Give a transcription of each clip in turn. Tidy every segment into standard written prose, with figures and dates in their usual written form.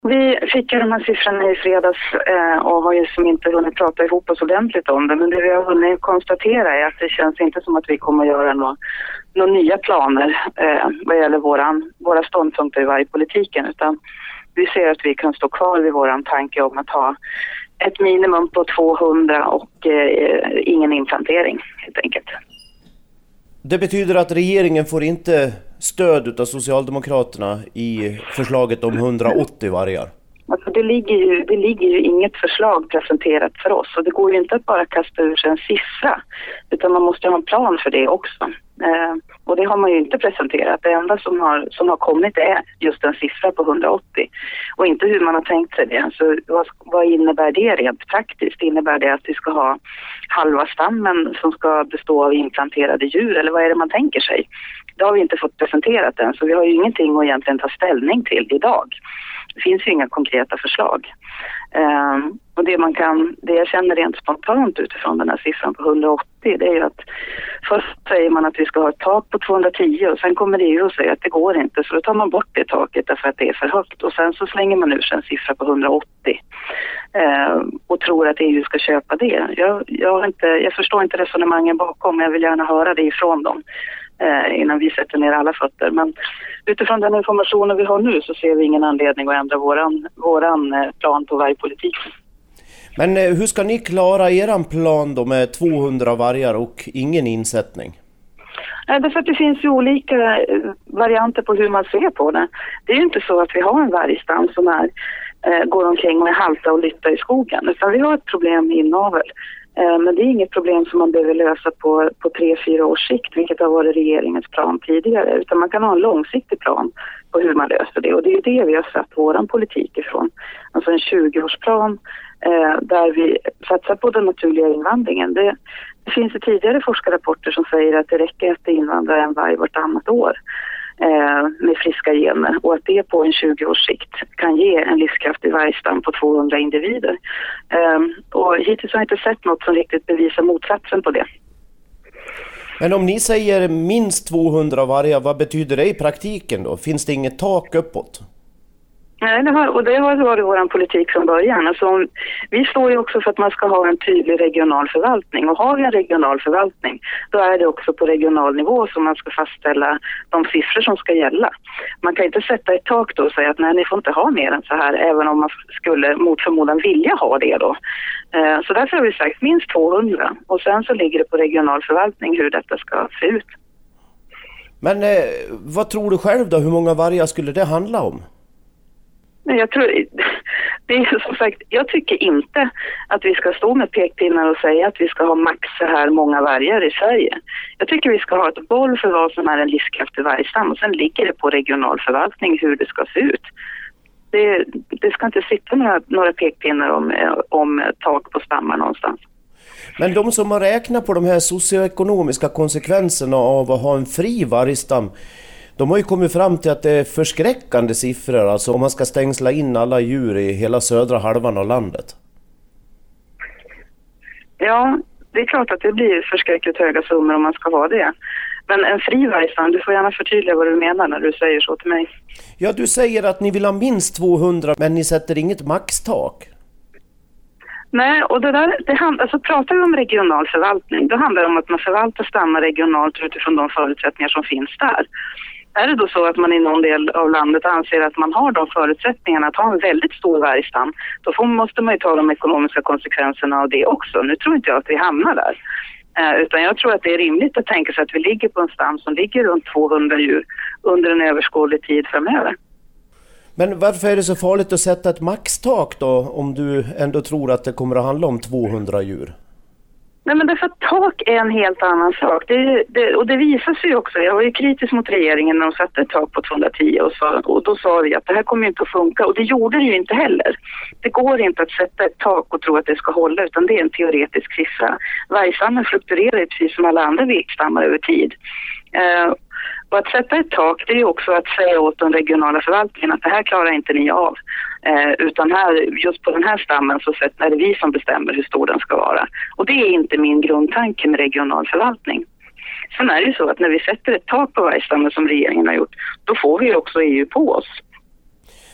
Vi fick ju de här siffrorna i fredags och har ju som inte hunnit prata ihop oss ordentligt om det. Men det vi har hunnit konstatera är att det känns inte som att vi kommer att göra några nya planer vad gäller våra ståndpunkter i vargpolitiken. Utan vi ser att vi kan stå kvar vid våran tanke om att ha ett minimum på 200 och ingen inplantering helt enkelt. Det betyder att regeringen får inte stöd av Socialdemokraterna i förslaget om 180 vargar? Alltså det ligger ju inget förslag presenterat för oss, och det går ju inte att bara kasta ur sig en siffra, utan man måste ha en plan för det också. Och det har man ju inte presenterat. Det enda som har kommit är just en siffra på 180 och inte hur man har tänkt sig det. Så vad innebär det rent praktiskt? Innebär det att vi ska ha halva stammen som ska bestå av implanterade djur, eller vad är det man tänker sig? Det har vi inte fått presenterat än, så vi har ju ingenting att egentligen ta ställning till idag. Det finns ju inga konkreta förslag. Och det jag känner rent spontant utifrån den här siffran på 180, det är ju att först säger man att vi ska ha ett tak på 210 och sen kommer EU och säger att det går inte, så då tar man bort det taket därför att det är för högt, och sen så slänger man ur sig en siffra på 180 och tror att EU ska köpa det. Jag förstår inte resonemangen bakom, men jag vill gärna höra det ifrån dem innan vi sätter ner alla fötter. Men utifrån den informationen vi har nu så ser vi ingen anledning att ändra våran plan på vargpolitiken. Men hur ska ni klara eran plan då med 200 vargar och ingen insättning? Därför att det finns ju olika varianter på hur man ser på det. Det är ju inte så att vi har en vargstam som går omkring och är halta och lytta i skogen, utan vi har ett problem med inavel. Men det är inget problem som man behöver lösa på 3-4 års sikt, vilket har varit regeringens plan tidigare, utan man kan ha en långsiktig plan på hur man löser det, och det är det vi har satt våran politik ifrån. Alltså en 20-årsplan där vi satsar på den naturliga invandringen. Det finns ju tidigare forskarrapporter som säger att det räcker att det invandrar en varg vartannat år med friska gener, och att det på en 20-års sikt kan ge en livskraftig vargstam på 200 individer. Och hittills har jag inte sett något som riktigt bevisar motsatsen på det. Men om ni säger minst 200 vargar, vad betyder det i praktiken då? Finns det inget tak uppåt? Nej, det har varit vår politik från början. Alltså, vi står ju också för att man ska ha en tydlig regional förvaltning. Och har vi en regional förvaltning, då är det också på regional nivå som man ska fastställa de siffror som ska gälla. Man kan inte sätta ett tak då och säga att nej, ni får inte ha mer än så här, även om man skulle mot förmodan vilja ha det då. Så därför har vi sagt minst 200. Och sen så ligger det på regional förvaltning hur detta ska se ut. Men vad tror du själv då? Hur många vargar skulle det handla om? Jag tycker inte att vi ska stå med pekpinnar och säga att vi ska ha max så här många vargar i Sverige. Jag tycker vi ska ha ett boll för vad som är en livskraftig vargstam, och sen ligger det på regional förvaltning hur det ska se ut. Det ska inte sitta några pekpinnar om tak på stammar någonstans. Men de som har räknat på de här socioekonomiska konsekvenserna av att ha en fri vargstam, de har ju kommit fram till att det är förskräckande siffror, alltså om man ska stängsla in alla djur i hela södra halvan av landet. Ja, det är klart att det blir förskräckligt höga summor om man ska ha det. Men en fri vargstam, du får gärna förtydliga vad du menar när du säger så till mig. Ja, du säger att ni vill ha minst 200, men ni sätter inget maxtak. Nej, och alltså pratar vi om regional förvaltning, då handlar det om att man förvaltar stammar regionalt utifrån de förutsättningar som finns där. Är det då så att man i någon del av landet anser att man har de förutsättningarna att ha en väldigt stor vargstam, då måste man ju ta de ekonomiska konsekvenserna av det också. Nu tror inte jag att vi hamnar där. Utan jag tror att det är rimligt att tänka sig att vi ligger på en stam som ligger runt 200 djur under en överskådlig tid framöver. Men varför är det så farligt att sätta ett maxtak då, om du ändå tror att det kommer att handla om 200 djur? Nej, men därför att tak är en helt annan sak. Och det visar sig också. Jag var ju kritisk mot regeringen när de satte ett tak på 210 och då sa vi att det här kommer inte att funka. Och det gjorde det ju inte heller. Det går inte att sätta ett tak och tro att det ska hålla, utan det är en teoretisk siffra. Vargstammen fluktuerar precis som alla andra viltstammar över tid. Och att sätta ett tak, det är också att säga åt den regionala förvaltningen att det här klarar inte ni av. Utan just på den här stammen så är det vi som bestämmer hur stor den ska vara. Och det är inte min grundtanke med regional förvaltning. Sen är det ju så att när vi sätter ett tak på vargstammen som regeringen har gjort, då får vi också EU på oss.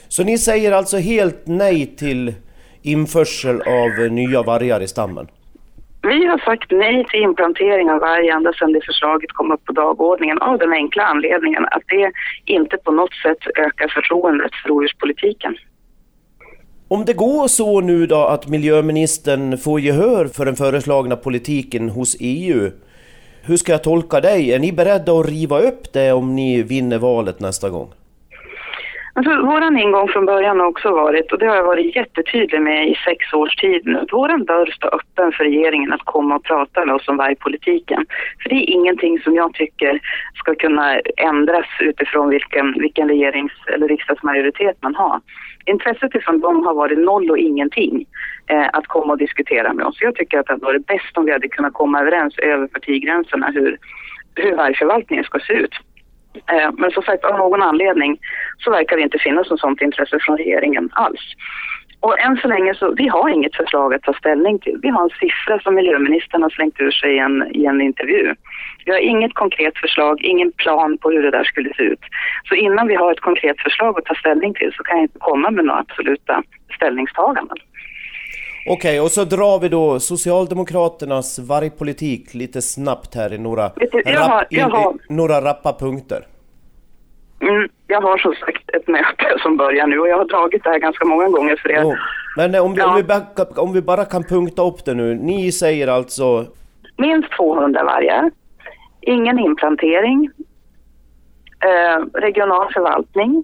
Så ni säger alltså helt nej till införsel av nya vargar i stammen? Vi har sagt nej till implantering av varg ända sedan det förslaget kom upp på dagordningen av den enkla anledningen att det inte på något sätt ökar förtroendet för rovdjurspolitiken. Om det går så nu då att miljöministern får gehör för den föreslagna politiken hos EU, hur ska jag tolka dig? Är ni beredda att riva upp det om ni vinner valet nästa gång? Alltså, våran ingång från början har också varit, och det har jag varit jättetydlig med i 6 års tid nu, att våran dörr står öppen för regeringen att komma och prata med oss om vargpolitiken. För det är ingenting som jag tycker ska kunna ändras utifrån vilken regerings- eller riksdagsmajoritet man har. Intresset ifrån dem har varit noll och ingenting att komma och diskutera med oss. Jag tycker att det hade varit bäst om vi hade kunnat komma överens över partigränserna hur vargförvaltningen ska se ut. Men som sagt, av någon anledning så verkar det inte finnas något sådant intresse från regeringen alls. Och än så länge så, vi har inget förslag att ta ställning till. Vi har en siffra som miljöministern har slängt ur sig i en intervju. Vi har inget konkret förslag, ingen plan på hur det där skulle se ut. Så innan vi har ett konkret förslag att ta ställning till så kan jag inte komma med några absoluta ställningstaganden. Okej, och så drar vi då Socialdemokraternas vargpolitik lite snabbt här i några rappa punkter. Jag har som sagt ett möte som börjar nu och jag har dragit det här ganska många gånger för er. Men om vi bara kan punkta upp det nu. Ni säger alltså... Minst 200 vargar, ingen implantering, regional förvaltning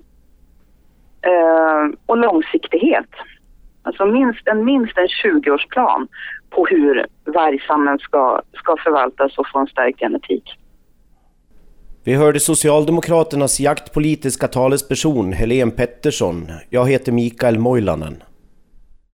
och långsiktighet. Alltså minst en 20-årsplan på hur vargstammen ska förvaltas och få en stark genetik. Vi hörde Socialdemokraternas jaktpolitiska talesperson Helene Pettersson. Jag heter Mikael Moilanen.